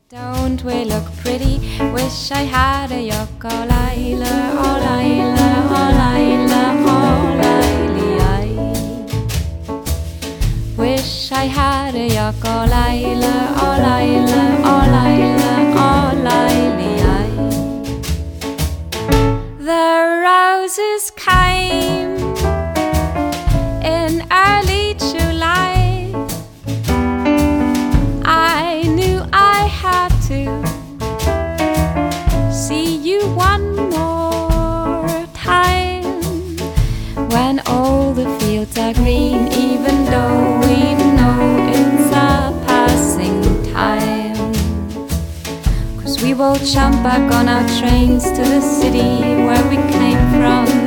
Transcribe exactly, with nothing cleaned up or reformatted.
Don't we look pretty? Wish I had a yuck, oh Lila, oh Lila, oh Lila, oh Lily. Wish I had a yuck, oh Lila, oh Lila, oh Lila, oh Lily. The roses came in early July. I knew I had to see you one more time when all the fields are green, even though we know it's a passing time. 'Cause we will jump back on our trains to the city where we came from.